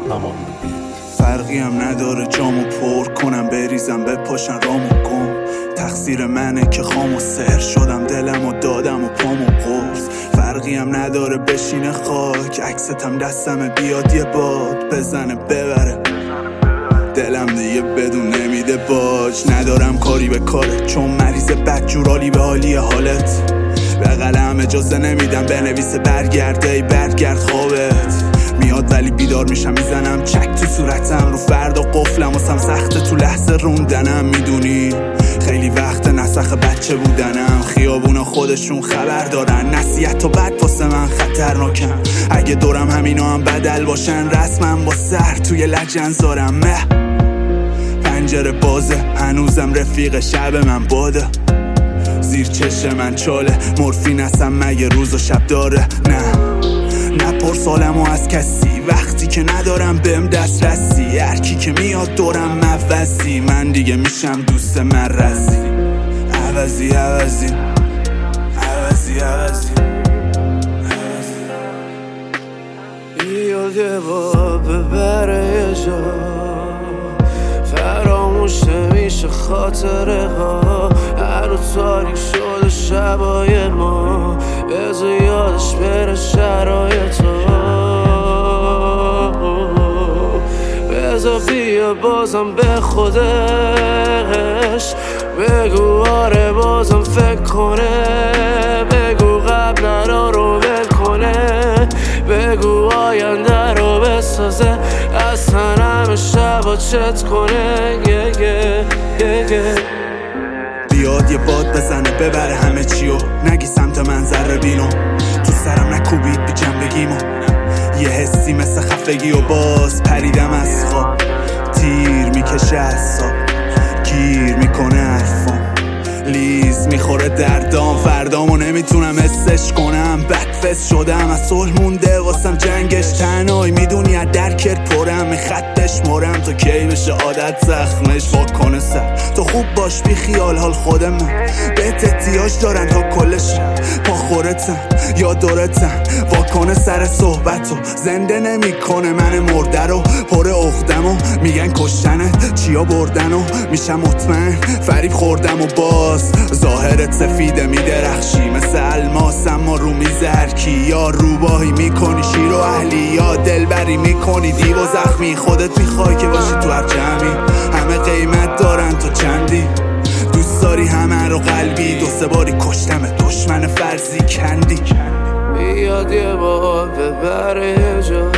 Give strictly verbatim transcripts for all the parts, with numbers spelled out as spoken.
فرقی هم نداره جامو پر کنم، بریزم بپاشن رامو گم. تقصیر منه که خام و سر شدم، دلم و دادم و پامو قرص. فرقی هم نداره بشینه خاک، عکستم دستم بیاد یه باد بزنه ببره. دلم دیگه بدون نمیده باج، ندارم کاری به کارت چون مریض بدجورالی به حالی حالت. به قلم اجازه نمیدم بنویسه برگرده ای برگرد خوابت میاد، ولی بیدار میشم میزنم چک تو صورتم رو فردا قفلم واسم سخته تو لحظه روندنم. میدونی خیلی وقت نسخ بچه بودنم، خیابونا خودشون خبر دارن، نصیحت و بد واسه من خطرناکن. اگه دورم همینا هم بدل باشن رسمم با سر توی لجن زارم. مه پنجره بازه هنوزم رفیق شب من باده، زیر چشم من چاله مورفین هستم مگه روز و شب داره. نه نپرس حالمو از کسی وقتی که ندارم بهم دسترسی، هر کی که میاد دورم موزی، من دیگه میشم دوست مرزی. عوضی عوضی عوضی عوضی بیاد یه با ببره یه جا، فراموش نمیشه خاطره ها، هنو تاریک شده شبای ما، بذار یادش بره شرایط ها، بذار بیا بازم به خودش بگو آره بازم فکر کنه، بگو قبلا رو ول کنه، بگو آینده رو بسازه، اصلا همه شبا چت کنه. یه یه یه یه بیاد یه باد بزنه ببره همه چیو، نگی سمت منظر بینو، تو سرم نکوبید بی جنبگیمو، یه حسی مثل خفگی و باز پریدم از خواب، تیر میکشه از ساب، گیر میکنه حرفام، لیز میخوره دردام، فردامو نمیتونم حسش کنم، بدفست شدم از صلح مونده واسم جنگش، تنهایی میدونی از درکت پرم، میخطش مرم تا کی بشه عادت زخمش واکنه سر، تو خوب باش بی خیال حال خود من، بهت احتیاج دارن تا کلش پا خورتن یا دورتن، واکنه سر صحبتو زنده نمیکنه من مرده رو، پر اخدمو میگن کشتنت چیا بردنو، میشم مطمئن فریب خوردم و باز ظاهرت سفیده میدرخشی مثل الماس، اما رو میزه هرکی یا روباهی میکنی شیر و اهلی یا دلبری میکنی دیو و زخمی، خودت میخوای که باشی تو هر جمعی، همه قیمت دارن تو چندی، دوست داری همه رو قلبی، دو سه باری کشتم دشمن فرضی کندی. بیاد یه بار ببره جا،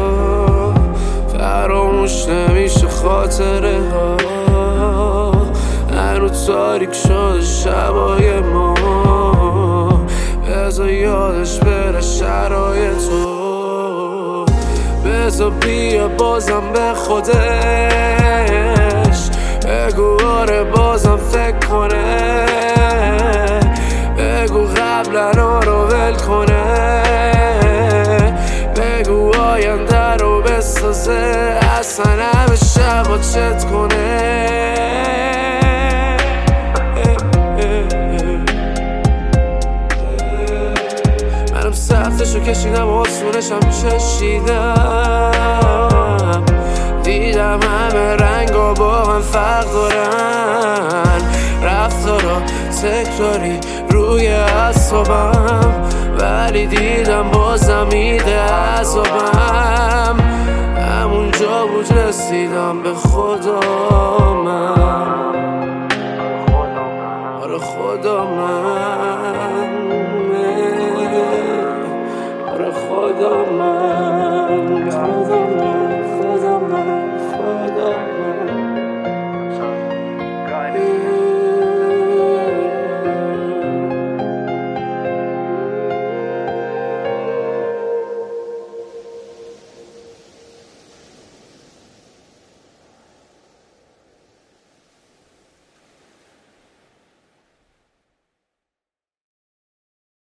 فراموش نمیشه خاطره ها، هنو تاریک شده شبای ما، بذار یادش بره شرایطو، بذار بیا بازم به خودش بگو آره بازم فکر کنه، بگو قبلا رو ول کنه، بگو آینده رو بسازه، اصلا همه شبا چت کنه. منم سختشو کشیدم و آسونشم چشیدم، دیدم همه رنگا با هم فرق دارن، رفتارا تکراری روی اعصابم، ولی دیدم بازم میده عذابم، همونجا بود رسیدم به خدا من، آره خدا من، آره خدا من.